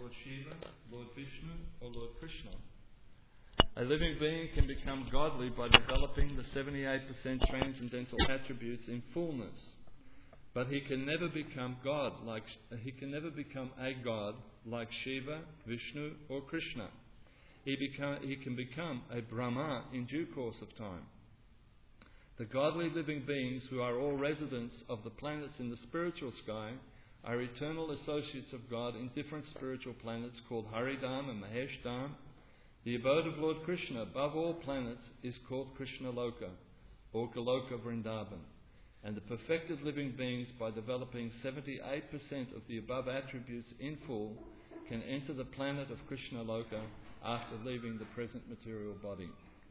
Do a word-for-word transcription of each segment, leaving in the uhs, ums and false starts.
Lord Shiva, Lord Vishnu, or Lord Krishna. A living being can become godly by developing the seventy-eight percent transcendental attributes in fullness, but he can never become God like he can never become a god like Shiva, Vishnu, or Krishna. He become, he can become a Brahma in due course of time. The godly living beings who are all residents of the planets in the spiritual sky are eternal associates of God in different spiritual planets called Haridham and Maheshdham. The abode of Lord Krishna above all planets is called Krishna Loka, or Goloka Vrindavan, and the perfected living beings, by developing seventy-eight percent of the above attributes in full, can enter the planet of Krishna Loka after leaving the present material body.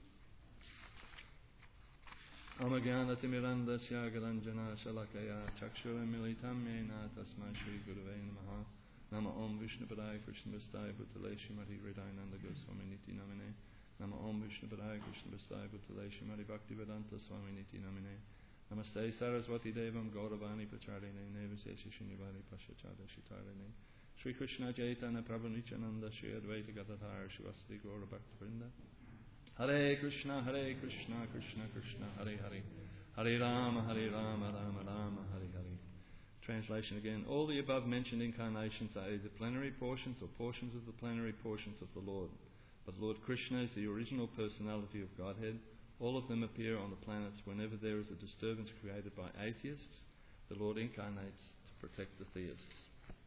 Amagyanatimmirandasya garanjana shalakaya chakshura militam yena tasmai shri gurave namaha. Nama Om Vishnu Padaya Krishna Vastaya Bhutale Shrimati Hridayananda Goswami Niti Namine. Nama Om Vishnu Padaya Krishna Vastaya Bhutale Shrimati Bhaktivedanta Swami Niti Namine. Namaste Saraswati Devam Gauravani Pacharine Nevasya Shinivani Pashachada Shitarine. Shri Krishna Chaitanya Prabhu Nityananda Shri Advaita Gadadhara Shivasti Gaura Bhakti Vrinda. Hare Krishna Hare Krishna Krishna Krishna Hare Hare. Hare Rama Hare Rama Rama Rama Hare Hare. Translation again. All the above mentioned incarnations are either plenary portions or portions of the plenary portions of the Lord. But Lord Krishna is the original personality of Godhead. All of them appear on the planets whenever there is a disturbance created by atheists. The Lord incarnates to protect the theists.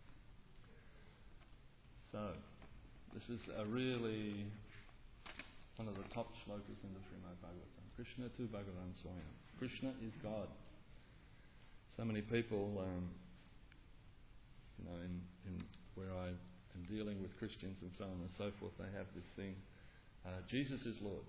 So, this is a really one of the top shlokas in the Srimad Bhagavatam. Krishna tu Bhagavan Swayam. Krishna is God. So many people, um, you know, in, in where I am dealing with Christians and so on and so forth, they have this thing, uh, Jesus is Lord.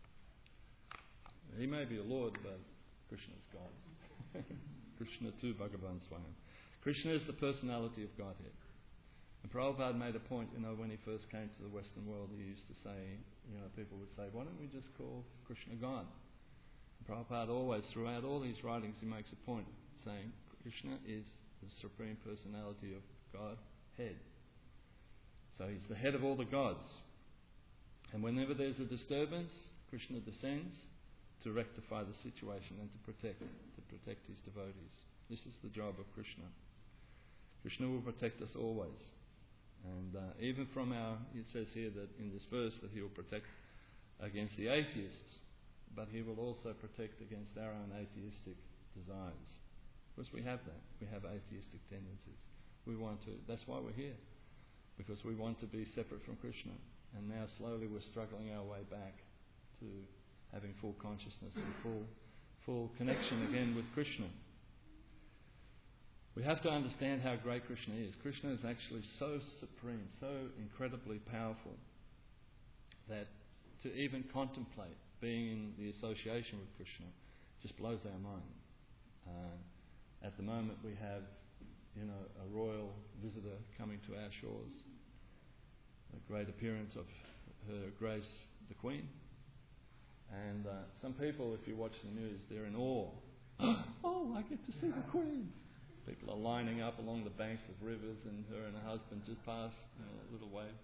He may be a Lord, but Krishna is God. Krishna tu Bhagavan Swayam. Krishna is the personality of Godhead. And Prabhupada made a point, you know, when he first came to the Western world, he used to say, you know, people would say, why don't we just call Krishna God? And Prabhupada always, throughout all his writings, he makes a point saying Krishna is the Supreme Personality of Godhead. So he's the head of all the gods. And whenever there's a disturbance, Krishna descends to rectify the situation and to protect to protect his devotees. This is the job of Krishna. Krishna will protect us always. And uh, even from our, it says here that in this verse that he will protect against the atheists, but he will also protect against our own atheistic desires. Because we have that. We have atheistic tendencies. We want to, that's why we're here. Because we want to be separate from Krishna. And now slowly we're struggling our way back to having full consciousness and full, full connection again with Krishna. We have to understand how great Krishna is. Krishna is actually so supreme, so incredibly powerful, that to even contemplate being in the association with Krishna just blows our mind. Uh, At the moment we have, you know, a royal visitor coming to our shores. A great appearance of Her Grace the Queen. And uh, some people, if you watch the news, they're in awe. Oh, I get to see the Queen. People are lining up along the banks of rivers, and her and her husband just pass, you know, a little way.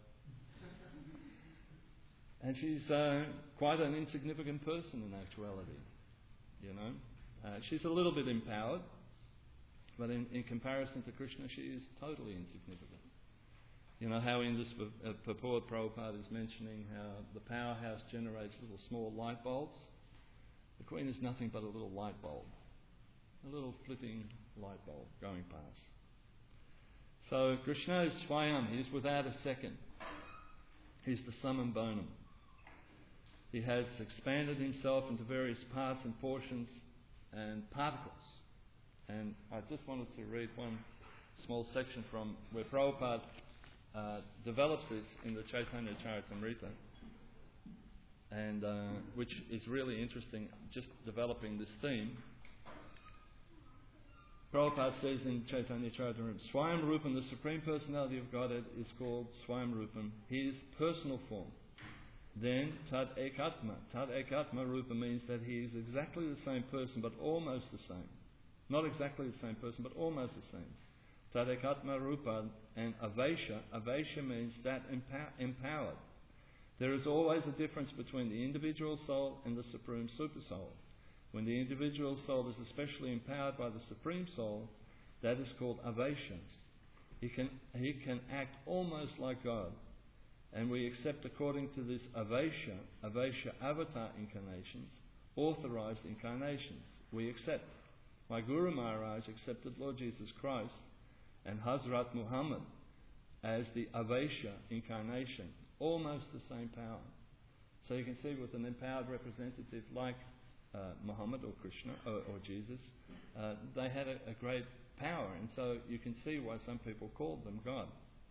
And she's uh, quite an insignificant person in actuality, you know. Uh, she's a little bit empowered. But in, in comparison to Krishna, she is totally insignificant. You know how in this uh, purport Prabhupada is mentioning how the powerhouse generates little small light bulbs. The Queen is nothing but a little light bulb. A little flitting light bulb going past. So Krishna is Swayam. He is without a second. He's the summum bonum. He has expanded himself into various parts and portions and particles. And I just wanted to read one small section from where Prabhupada uh, develops this in the Chaitanya Charitamrita, and uh, which is really interesting, just developing this theme. Prabhupada says in Chaitanya Charitamrita, Swayam Rupam, the Supreme Personality of Godhead, is called Swayam Rupam, his personal form. Then Tad Ekatma. Tad Ekatma Rupa means that he is exactly the same person, but almost the same. Not exactly the same person, but almost the same. Tadekatma Rupa, and Avesha. Avesha means that empower, empowered. There is always a difference between the individual soul and the Supreme Super Soul. When the individual soul is especially empowered by the Supreme Soul, that is called Avesha. He can, he can act almost like God. And we accept according to this Avesha, Avesha avatar incarnations, authorized incarnations. We accept. My Guru Maharaj accepted Lord Jesus Christ and Hazrat Muhammad as the Avesha incarnation, almost the same power. So you can see with an empowered representative like uh, Muhammad or Krishna or, or Jesus, uh, they had a, a great power, and so you can see why some people called them God.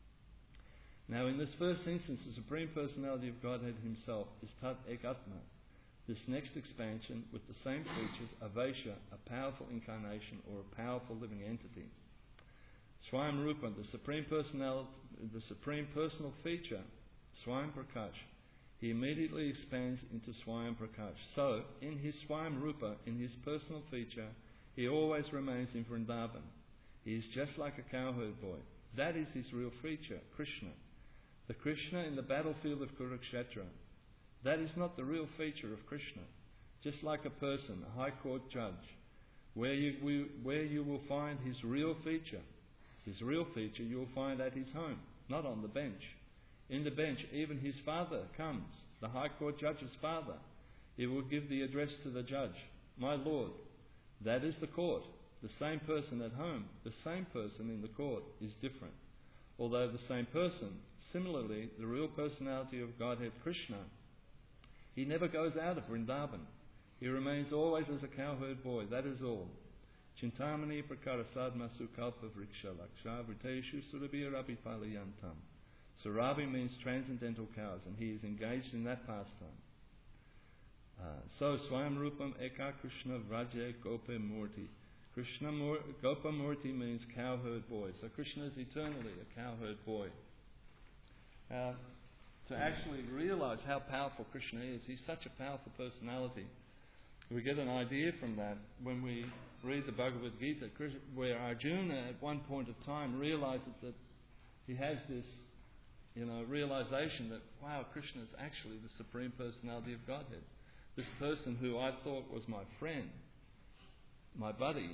Now in this first instance, the Supreme Personality of Godhead Himself is Tat Ek Atma. This next expansion with the same features, Avesha, a powerful incarnation or a powerful living entity. Swayam Rupa, the Supreme Personality, the Supreme Personal feature, Swayam Prakash, he immediately expands into Swayam Prakash. So, in his Swayam Rupa, in his personal feature, he always remains in Vrindavan. He is just like a cowherd boy. That is his real feature, Krishna. The Krishna in the battlefield of Kurukshetra. That is not the real feature of Krishna. Just like a person, a high court judge, where you, we, where you will find his real feature. His real feature you will find at his home, not on the bench. In the bench, even his father comes, the high court judge's father. He will give the address to the judge. My lord, that is the court. The same person at home, the same person in the court is different. Although the same person, similarly, the real personality of Godhead Krishna, he never goes out of Vrindavan. He remains always as a cowherd boy, that is all. Chintamani prakara sadma sukalpa vriksha laksha vriteshu surabhi rabi palayantam. Surabi means transcendental cows, and he is engaged in that pastime. Uh, so, Swayam Rupam Eka Krishna Vraja Gopa Murti. Krishna Mur- Gopa Murti means cowherd boy. So Krishna is eternally a cowherd boy. Uh, to actually realize how powerful Krishna is, he's such a powerful personality. We get an idea from that when we read the Bhagavad Gita, where Arjuna at one point of time realizes that he has this, you know, realization that, wow, Krishna is actually the Supreme Personality of Godhead. This person who I thought was my friend, my buddy,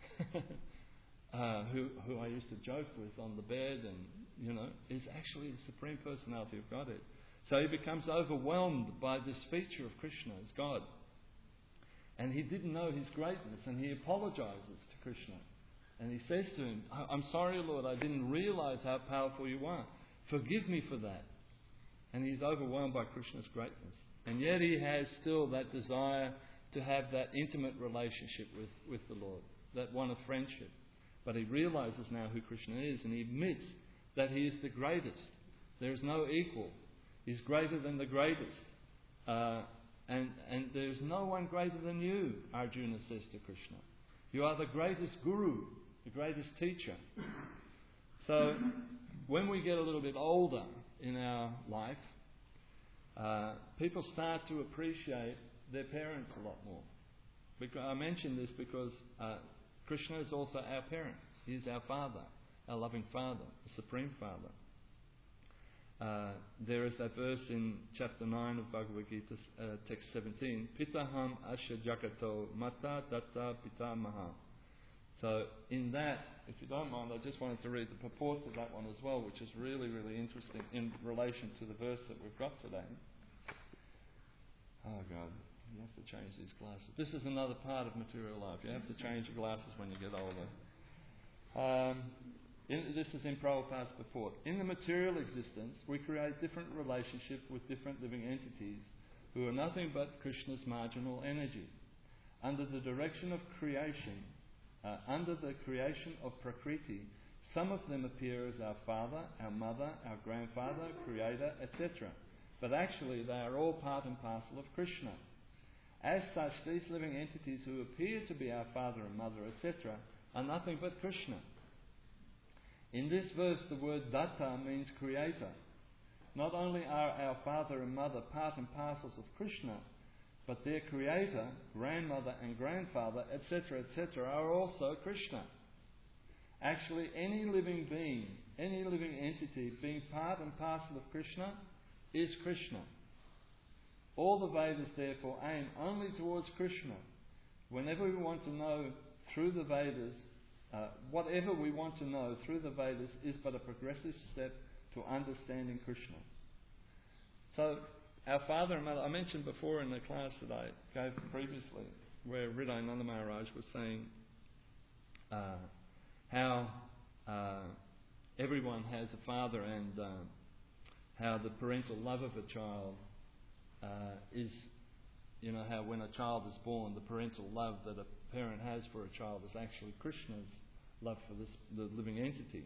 uh, who who I used to joke with on the bed, and you know, is actually the Supreme Personality of Godhead. So he becomes overwhelmed by this feature of Krishna as God, and he didn't know his greatness, and he apologizes to Krishna, and he says to him, "I'm sorry, Lord, I didn't realize how powerful you are. Forgive me for that." And he's overwhelmed by Krishna's greatness, and yet he has still that desire to have that intimate relationship with, with the Lord, that one of friendship. But he realizes now who Krishna is, and he admits that he is the greatest. There is no equal. He's greater than the greatest. Uh, and, and there is no one greater than you, Arjuna says to Krishna. You are the greatest guru, the greatest teacher. So, when we get a little bit older in our life, uh, people start to appreciate their parents a lot more. Because I mention this because uh, Krishna is also our parent. He is our Father, our loving Father, the Supreme Father. Uh, there is that verse in chapter nine of Bhagavad Gita, uh, text seventeen, Pitaham asya jagato mata datta pitamaha. So in that, if you don't mind, I just wanted to read the purport to that one as well, which is really, really interesting in relation to the verse that we've got today. Oh God, you have to change these glasses. This is another part of material life. You have to change your glasses when you get older. Um, in, this is in Prabhupada's purport. In the material existence, we create different relationships with different living entities who are nothing but Krishna's marginal energy. Under the direction of creation, uh, under the creation of Prakriti, some of them appear as our father, our mother, our grandfather, creator, et cetera. But actually, they are all part and parcel of Krishna. As such, these living entities who appear to be our father and mother, et cetera, are nothing but Krishna. In this verse, the word datta means creator. Not only are our father and mother part and parcels of Krishna, but their creator, grandmother and grandfather, et cetera, et cetera, are also Krishna. Actually, any living being, any living entity being part and parcel of Krishna is Krishna. All the Vedas, therefore, aim only towards Krishna. Whenever we want to know through the Vedas, uh, whatever we want to know through the Vedas is but a progressive step to understanding Krishna. So, our father and mother, I mentioned before in the class that I gave previously, where Hriday Nanda Maharaj was saying uh, how uh, everyone has a father, and uh, how the parental love of a child uh, is, you know, how when a child is born, the parental love that a parent has for a child is actually Krishna's love for this, the living entity.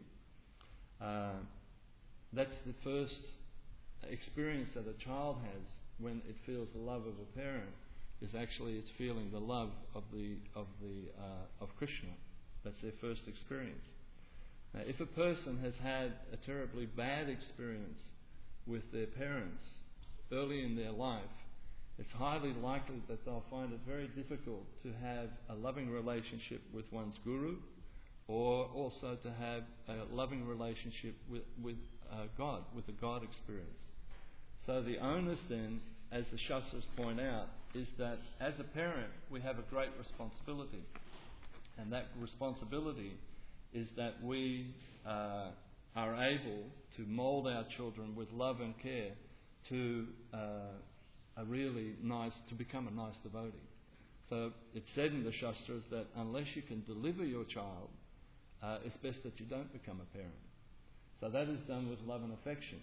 Uh, that's the first experience that a child has when it feels the love of a parent, is actually it's feeling the love of the of the uh, of Krishna. That's their first experience. Now, if a person has had a terribly bad experience with their parents early in their life, it's highly likely that they'll find it very difficult to have a loving relationship with one's guru, or also to have a loving relationship with, with uh, God, with a God experience. So the onus then, as the Shastras point out, is that as a parent we have a great responsibility. And that responsibility is that we uh, are able to mould our children with love and care to uh, a really nice, to become a nice devotee. So it's said in the Shastras that unless you can deliver your child, uh, it's best that you don't become a parent. So that is done with love and affection.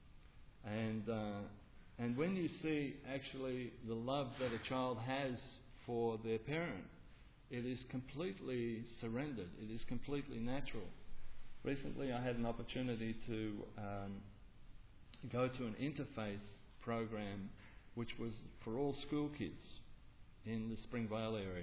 And uh, and when you see actually the love that a child has for their parent, it is completely surrendered. It is completely natural. Recently I had an opportunity to um, go to an interfaith program which was for all school kids in the Springvale area.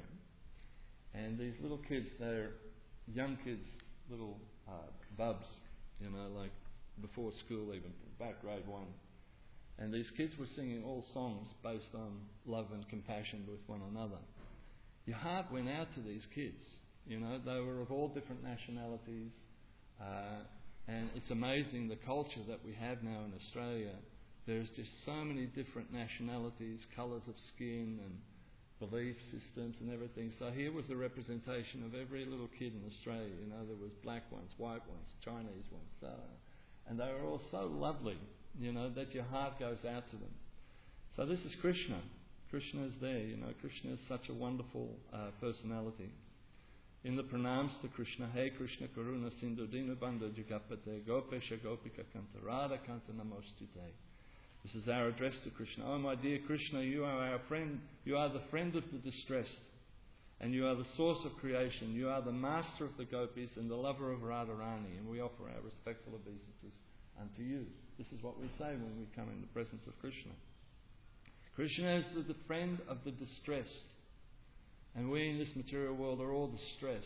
And these little kids, they're young kids, little uh, bubs, you know, like before school even, about grade one. And these kids were singing all songs based on love and compassion with one another. Your heart went out to these kids. You know, they were of all different nationalities. Uh, and it's amazing the culture that we have now in Australia. There's just so many different nationalities, colours of skin and belief systems and everything. So here was a representation of every little kid in Australia. You know, there was black ones, white ones, Chinese ones. Uh, and they were all so lovely, you know, that your heart goes out to them. So this is Krishna. Krishna is there, you know. Krishna is such a wonderful uh, personality. In the pranams to Krishna, Hey Krishna Karuna Sindhu Dinu Bandhu Jagapate Gopesha Gopika Kanta Radha Kanta Namostute. This is our address to Krishna. Oh my dear Krishna, you are our friend. You are the friend of the distressed. And you are the source of creation. You are the master of the gopis and the lover of Radharani. And we offer our respectful obeisances unto you. This is what we say when we come in the presence of Krishna. Krishna is the friend of the distressed. And we in this material world are all distressed.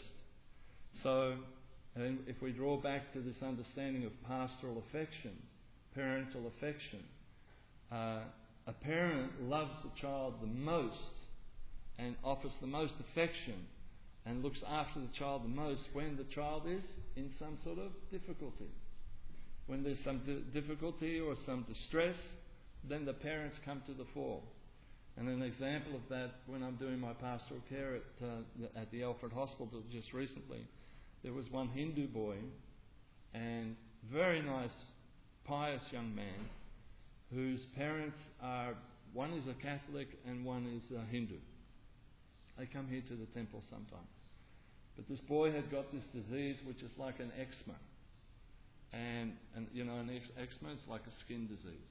So, and if we draw back to this understanding of pastoral affection, parental affection, uh, a parent loves a child the most and offers the most affection and looks after the child the most when the child is in some sort of difficulty. When there's some di- difficulty or some distress, then the parents come to the fore. And an example of that, when I'm doing my pastoral care at, uh, at the Alfred Hospital just recently, there was one Hindu boy and very nice, pious young man whose parents are, one is a Catholic and one is a Hindu. They come here to the temple sometimes. But this boy had got this disease which is like an eczema. And, and you know, an ex- eczema is like a skin disease.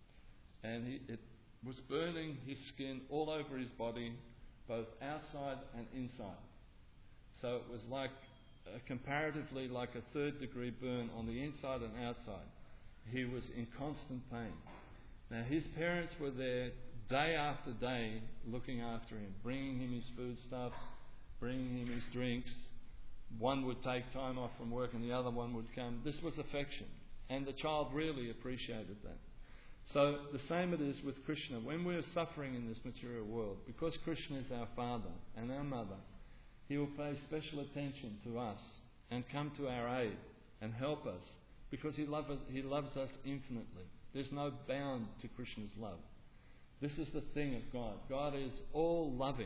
And he, it was burning his skin all over his body, both outside and inside. So it was like, uh, comparatively like a third degree burn on the inside and outside. He was in constant pain. Now his parents were there day after day looking after him, bringing him his foodstuffs, bringing him his drinks. One would take time off from work and the other one would come. This was affection. And the child really appreciated that. So the same it is with Krishna. When we are suffering in this material world, because Krishna is our father and our mother, he will pay special attention to us and come to our aid and help us, because He, love us, he loves us infinitely. There's no bound to Krishna's love. This is the thing of God. God is all loving.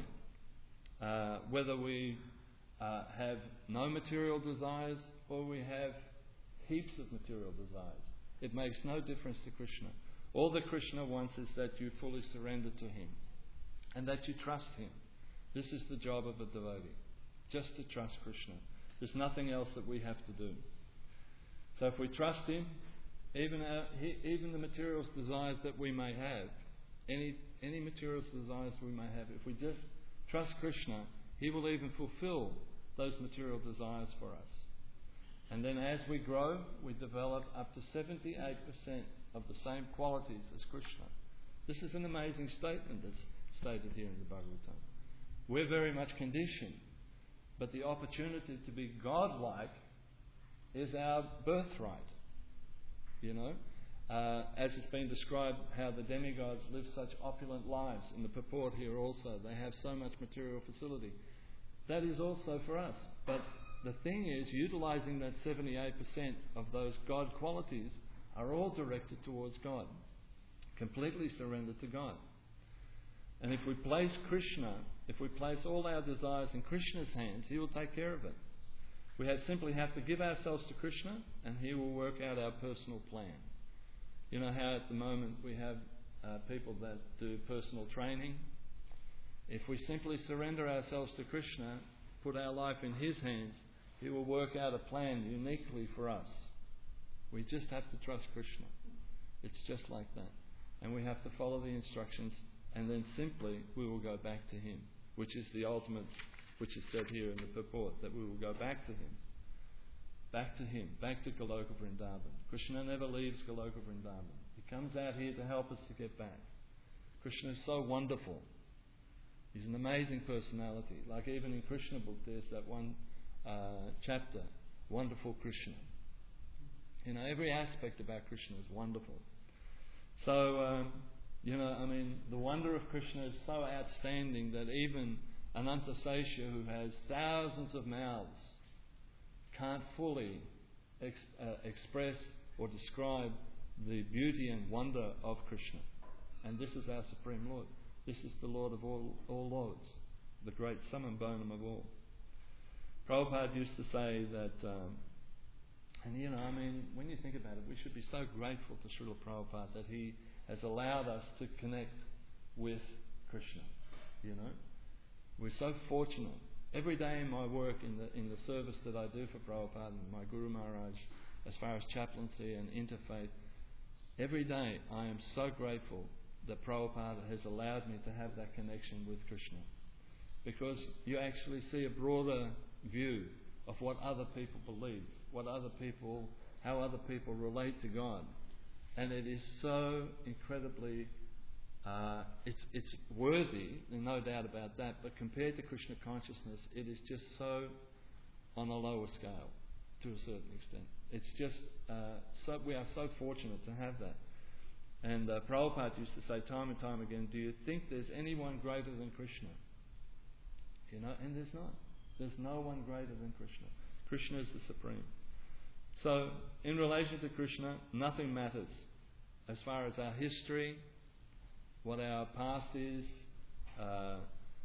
Uh, whether we uh, have no material desires or we have heaps of material desires, it makes no difference to Krishna. All that Krishna wants is that you fully surrender to Him and that you trust Him. This is the job of a devotee, just to trust Krishna. There's nothing else that we have to do. So if we trust Him, even our, he, even the material desires that we may have, any any material desires we may have, if we just trust Krishna, He will even fulfill those material desires for us. And then as we grow, we develop up to seventy-eight percent of the same qualities as Krishna. This is an amazing statement that's stated here in the Bhagavatam. We're very much conditioned, but the opportunity to be God-like is our birthright. You know, uh, as it's been described, how the demigods live such opulent lives. In the purport here also, they have so much material facility. That is also for us. But the thing is, utilising that seventy-eight percent of those God qualities are all directed towards God, completely surrendered to God. And if we place Krishna, if we place all our desires in Krishna's hands, He will take care of it. We have simply have to give ourselves to Krishna, and He will work out our personal plan. You know how at the moment we have uh, people that do personal training. If we simply surrender ourselves to Krishna, put our life in His hands, He will work out a plan uniquely for us. We just have to trust Krishna. It's just like that. And we have to follow the instructions, and then simply we will go back to Him, which is the ultimate, which is said here in the purport, that we will go back to Him. Back to Him, back to Goloka Vrindavan. Krishna never leaves Goloka Vrindavan. He comes out here to help us to get back. Krishna is so wonderful. He's an amazing personality. Like even in Krishna book, there's that one uh, chapter, Wonderful Krishna. You know, every aspect about Krishna is wonderful. So, um, you know, I mean, the wonder of Krishna is so outstanding that even Ananta Sesha, who has thousands of mouths, can't fully ex- uh, express or describe the beauty and wonder of Krishna. And this is our Supreme Lord. This is the Lord of all, all lords, the great summum bonum of all. Prabhupada used to say that, um, and you know, I mean, when you think about it, we should be so grateful to Srila Prabhupada that he has allowed us to connect with Krishna. You know, we're so fortunate. Every day in my work, in the in the service that I do for Prabhupada and my Guru Maharaj, as far as chaplaincy and interfaith, every day I am so grateful that Prabhupada has allowed me to have that connection with Krishna. Because you actually see a broader view of what other people believe, what other people, how other people relate to God. And it is so incredibly, uh, it's it's worthy, there's no doubt about that, but compared to Krishna consciousness, it is just so on a lower scale, to a certain extent. It's just, uh, so we are so fortunate to have that. And uh, Prabhupada used to say time and time again, do you think there's anyone greater than Krishna? You know, and there's not. There's no one greater than Krishna. Krishna is the Supreme. So, in relation to Krishna, nothing matters. As far as our history, what our past is, uh,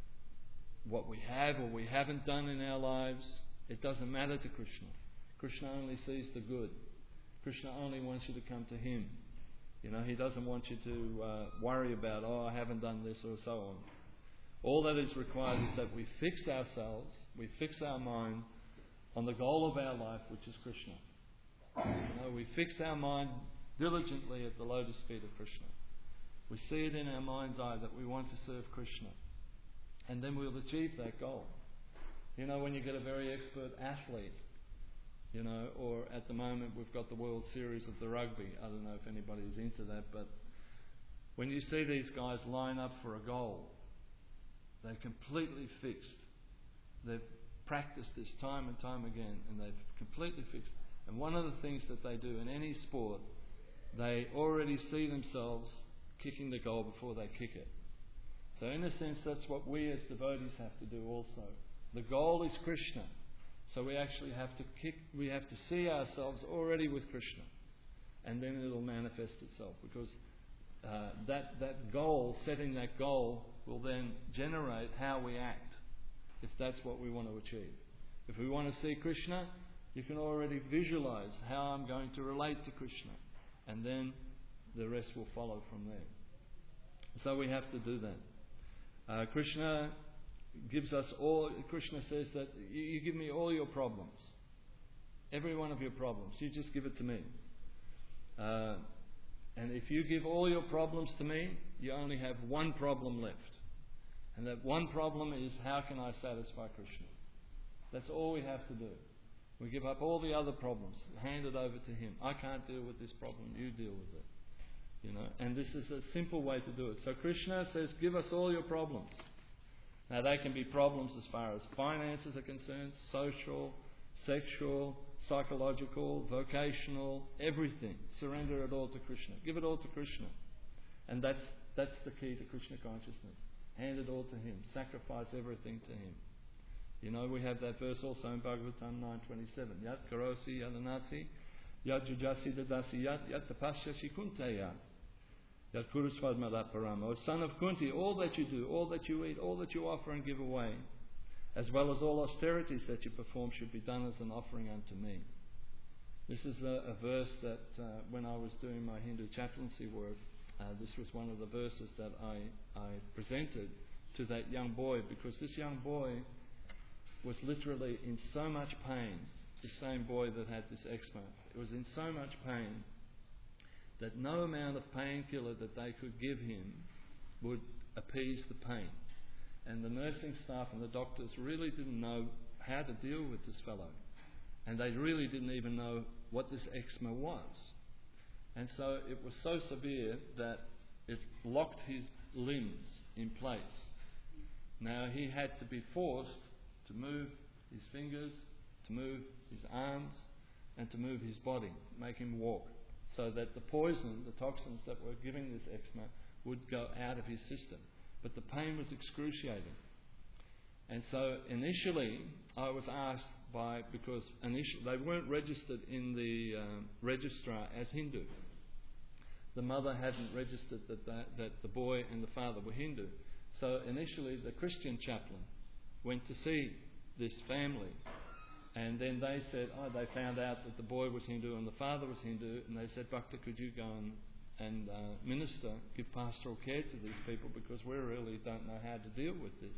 what we have or we haven't done in our lives, it doesn't matter to Krishna. Krishna only sees the good. Krishna only wants you to come to Him. You know, He doesn't want you to uh, worry about, oh, I haven't done this or so on. All that is required is that we fix ourselves, we fix our mind on the goal of our life, which is Krishna. You know, we fix our mind diligently at the lotus feet of Krishna. We see it in our mind's eye that we want to serve Krishna. And then we'll achieve that goal. You know, when you get a very expert athlete, you know, or at the moment we've got the World Series of the rugby. I don't know if anybody is into that, but when you see these guys line up for a goal, they're completely fixed. They've practiced this time and time again, and they've completely fixed. And one of the things that they do in any sport, they already see themselves kicking the goal before they kick it. So in a sense, that's what we as devotees have to do also. The goal is Krishna. So we actually have to kick, we have to see ourselves already with Krishna, and then it'll manifest itself, because uh, that that goal, setting that goal, will then generate how we act, if that's what we want to achieve. If we want to see Krishna, you can already visualize how I'm going to relate to Krishna, and then the rest will follow from there. So we have to do that. Uh, Krishna gives us all, Krishna says that you, you give me all your problems. Every one of your problems. You just give it to me. Uh, and if you give all your problems to me, you only have one problem left. And that one problem is, how can I satisfy Krishna? That's all we have to do. We give up all the other problems, hand it over to Him. I can't deal with this problem, you deal with it. You know, and this is a simple way to do it. So Krishna says, give us all your problems. Now they can be problems as far as finances are concerned, social, sexual, psychological, vocational, everything. Surrender it all to Krishna. Give it all to Krishna. And that's that's the key to Krishna consciousness. Hand it all to Him. Sacrifice everything to Him. You know, we have that verse also in Bhagavatam nine twenty-seven. Yat karosi yadanasi, yat jujasi dadasi yat, yat tapasyashi kuntaya. Yat kurusvad madaparama. O son of Kunti, all that you do, all that you eat, all that you offer and give away, as well as all austerities that you perform, should be done as an offering unto me. This is a, a verse that uh, when I was doing my Hindu chaplaincy work, uh, this was one of the verses that I, I presented to that young boy, because this young boy was literally in so much pain, the same boy that had this eczema. It was in so much pain that no amount of painkiller that they could give him would appease the pain. And the nursing staff and the doctors really didn't know how to deal with this fellow. And they really didn't even know what this eczema was. And so it was so severe that it locked his limbs in place. Now he had to be forced to move his fingers, to move his arms, and to move his body, make him walk, so that the poison, the toxins that were giving this eczema, would go out of his system. But the pain was excruciating. And so initially I was asked by, because initially they weren't registered in the um, registrar as Hindu. The mother hadn't registered that, that, that the boy and the father were Hindu. So initially the Christian chaplain went to see this family, and then they said, oh, they found out that the boy was Hindu and the father was Hindu, and they said, Bhakta, could you go and, and uh, minister, give pastoral care to these people, because we really don't know how to deal with this.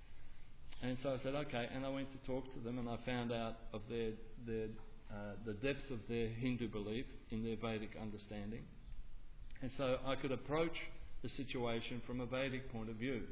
And so I said, okay, and I went to talk to them, and I found out of their, their uh, the depth of their Hindu belief in their Vedic understanding. And so I could approach the situation from a Vedic point of view.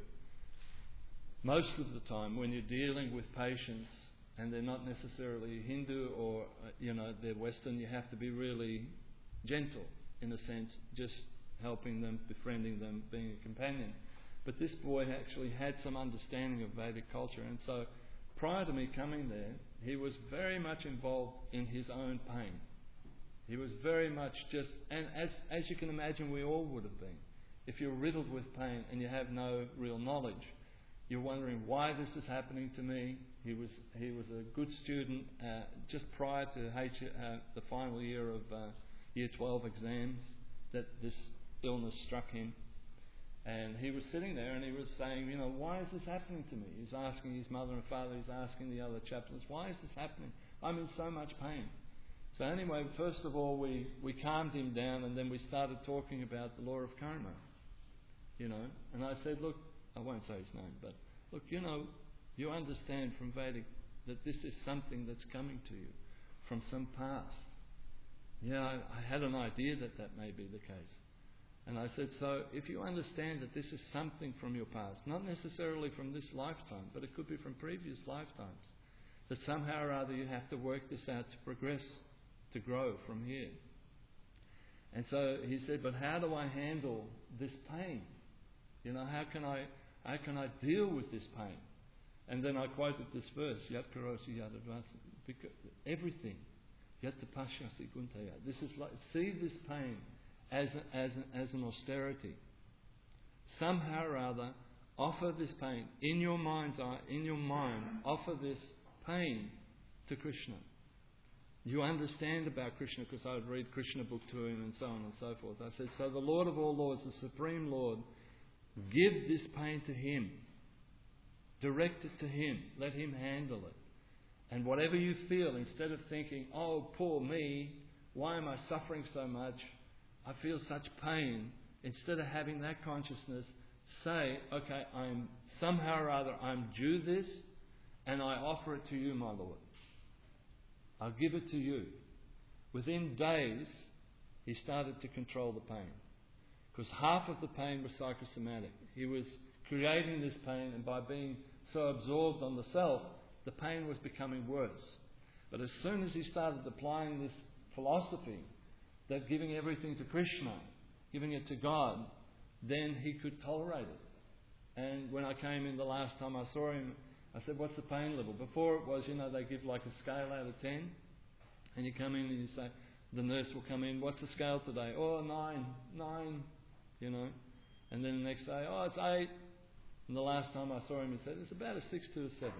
Most of the time, when you're dealing with patients and they're not necessarily Hindu or, uh, you know, they're Western, you have to be really gentle, in a sense, just helping them, befriending them, being a companion. But this boy actually had some understanding of Vedic culture, and so prior to me coming there, he was very much involved in his own pain. He was very much just, and as as you can imagine, we all would have been. If you're riddled with pain and you have no real knowledge, you're wondering why this is happening to me. He was he was a good student uh, just prior to H, uh, the final year of uh, Year twelve exams that this illness struck him. And he was sitting there and he was saying, you know, why is this happening to me? He's asking his mother and father, he's asking the other chaplains, why is this happening? I'm in so much pain. So anyway, first of all, we, we calmed him down, and then we started talking about the law of karma. You know, and I said, look, I won't say his name, but look, you know, you understand from Vedic that this is something that's coming to you from some past. Yeah, I, I had an idea that that may be the case. And I said, so if you understand that this is something from your past, not necessarily from this lifetime, but it could be from previous lifetimes, that somehow or other you have to work this out to progress, to grow from here. And so he said, but how do I handle this pain? You know, how can I how can I deal with this pain? And then I quoted this verse, Yat karosi yadadvasi, everything, Yat tapashyasi kuntaya. This is like, see this pain as a, as a, as an austerity. Somehow or other, offer this pain in your mind's eye, in your mind. Offer this pain to Krishna. You understand about Krishna, because I would read Krishna book to him and so on and so forth. I said, so the Lord of all lords, the Supreme Lord, give this pain to him. Direct it to him. Let him handle it. And whatever you feel, instead of thinking, oh, poor me, why am I suffering so much? I feel such pain. Instead of having that consciousness, say, okay, I'm somehow or other, I'm due this, and I offer it to you, my Lord. I'll give it to you. Within days, he started to control the pain. Because half of the pain was psychosomatic. He was creating this pain, and by being so absorbed on the self, the pain was becoming worse. But as soon as he started applying this philosophy, that giving everything to Krishna, giving it to God, then he could tolerate it. And when I came in the last time I saw him, I said, what's the pain level? Before it was, you know, they give like a scale out of ten. And you come in and you say, the nurse will come in, what's the scale today? Oh, nine, nine, you know. And then the next day, oh, it's eight. And the last time I saw him, he said, it's about a six to a seven.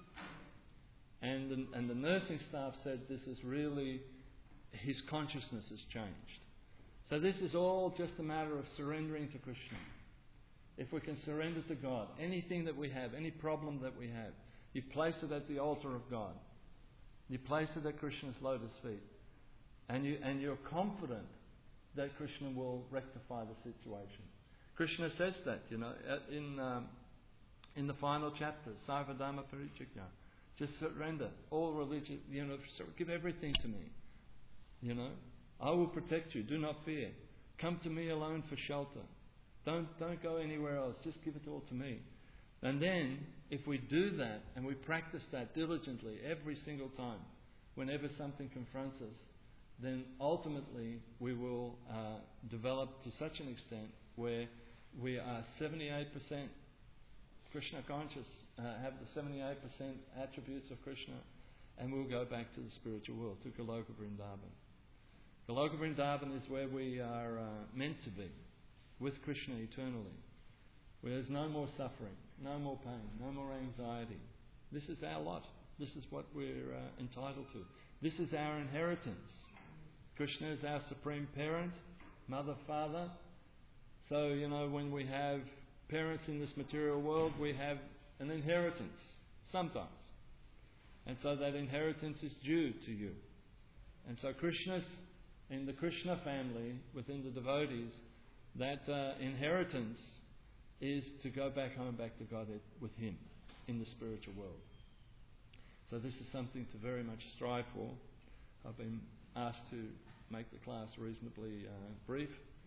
And the, and the nursing staff said, this is really, his consciousness has changed. So this is all just a matter of surrendering to Krishna. If we can surrender to God, anything that we have, any problem that we have, you place it at the altar of God. You place it at Krishna's lotus feet. And, you, and you're confident that Krishna will rectify the situation. Krishna says that, you know, in, um, in the final chapter, Sarvadharma Parityajna. Just surrender. All religion, you know, give everything to me. You know, I will protect you. Do not fear. Come to me alone for shelter. Don't don't go anywhere else. Just give it all to me. And then, if we do that and we practice that diligently every single time, whenever something confronts us, then ultimately we will uh, develop to such an extent where we are seventy-eight percent Krishna conscious, uh, have the seventy-eight percent attributes of Krishna, and we'll go back to the spiritual world, to Goloka Vrindavan. Goloka Vrindavan is where we are uh, meant to be, with Krishna eternally, where there's no more suffering, no more pain, no more anxiety. This is our lot. This is what we're uh, entitled to. This is our inheritance. Krishna is our supreme parent, mother, father. So, you know, when we have parents in this material world, we have an inheritance, sometimes. And so that inheritance is due to you. And so Krishna's, in the Krishna family, within the devotees, that uh, inheritance is to go back home, back to God with Him in the spiritual world. So this is something to very much strive for. I've been asked to make the class reasonably uh, brief.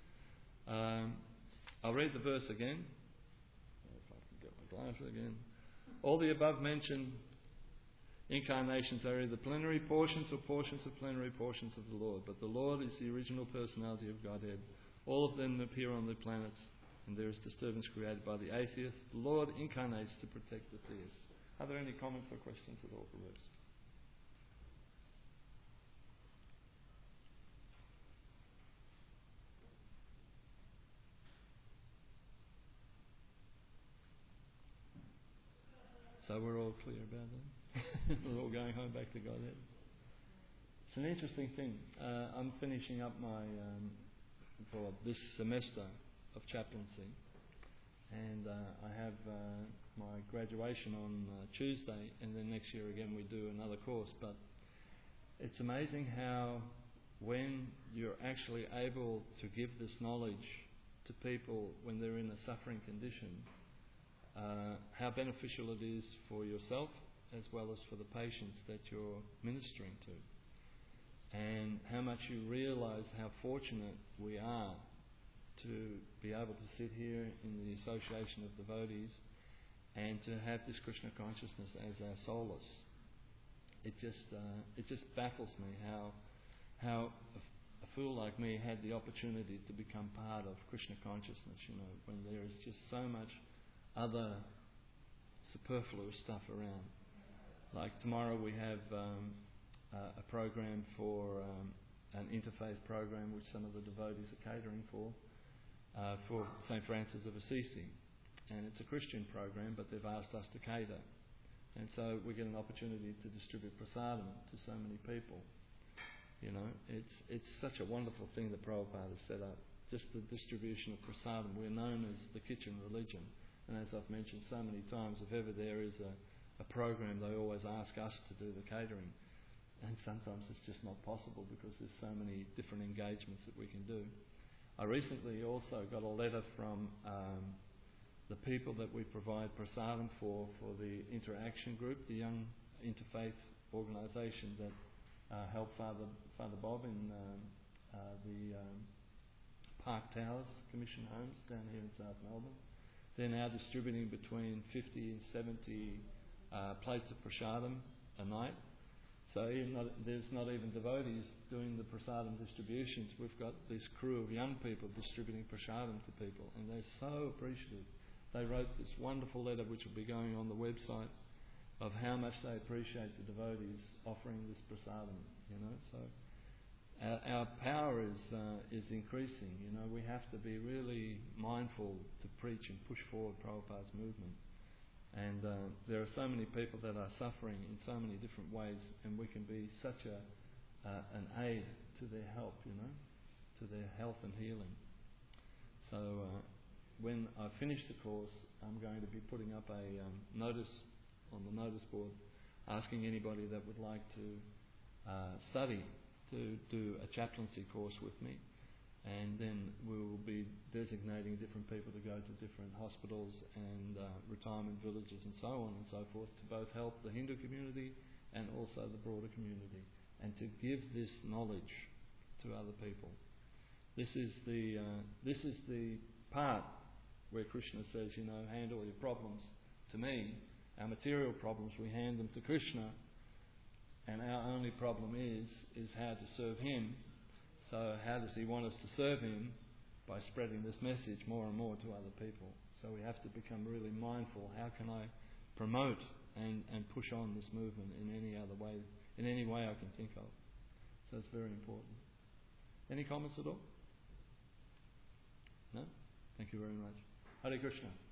Um, I'll read the verse again. If I can get my glasses again. All the above mentioned incarnations are either plenary portions or portions of plenary portions of the Lord. But the Lord is the original personality of Godhead. All of them appear on the planets, and there is disturbance created by the atheists. The Lord incarnates to protect the theists. Are there any comments or questions at all for this? So we're all clear about that? We're all going home back to Godhead? It's an interesting thing. Uh, I'm finishing up my, um, for this semester of chaplaincy, and uh, I have uh, my graduation on uh, Tuesday, and then next year again we do another course. But it's amazing how when you're actually able to give this knowledge to people when they're in a suffering condition, Uh, how beneficial it is for yourself as well as for the patients that you're ministering to, and how much you realise how fortunate we are to be able to sit here in the association of devotees and to have this Krishna consciousness as our solace. It just uh, it just baffles me how how a, a fool like me had the opportunity to become part of Krishna consciousness. You know, when there is just so much other superfluous stuff around. Like tomorrow we have um, uh, a program for um, an interfaith program which some of the devotees are catering for, uh, for Saint Francis of Assisi. And it's a Christian program, but they've asked us to cater. And so we get an opportunity to distribute prasadam to so many people. You know, it's it's such a wonderful thing that Prabhupada has set up. Just the distribution of prasadam. We're known as the kitchen religion. And as I've mentioned so many times, if ever there is a, a program, they always ask us to do the catering. And sometimes it's just not possible because there's so many different engagements that we can do. I recently also got a letter from um, the people that we provide prasadam for, for the Interaction Group, the young interfaith organisation that uh, helped Father Father Bob in um, uh, the um, Park Towers Commission Homes down here in South Melbourne. They're now distributing between fifty and seventy uh, plates of prasadam a night. So even not, there's not even devotees doing the prasadam distributions. We've got this crew of young people distributing prasadam to people, and they're so appreciative. They wrote this wonderful letter, which will be going on the website, of how much they appreciate the devotees offering this prasadam. You know, so our, our power is uh, is increasing. You know, we have to be really mindful to preach and push forward Prabhupada's movement. And uh, there are so many people that are suffering in so many different ways, and we can be such a uh, an aid to their help, you know, to their health and healing. So uh, when I finish the course, I'm going to be putting up a um, notice on the notice board asking anybody that would like to uh, study to do a chaplaincy course with me. And then we will be designating different people to go to different hospitals and uh, retirement villages and so on and so forth to both help the Hindu community and also the broader community, and to give this knowledge to other people. This is the uh, this is the part where Krishna says, you know, hand all your problems to me. Our material problems, we hand them to Krishna, and our only problem is is how to serve him. So how does he want us to serve him? By spreading this message more and more to other people. So we have to become really mindful. How can I promote and, and push on this movement in any other way, in any way I can think of? So it's very important. Any comments at all? No? Thank you very much. Hare Krishna.